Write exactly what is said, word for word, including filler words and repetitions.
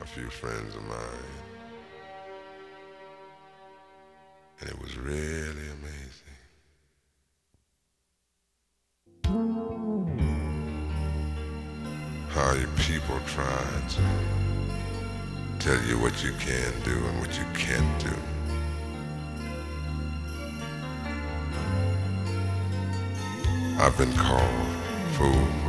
a few friends of mine, and it was really amazing. How you people try to tell you what you can do and what you can't do. I've been called fool,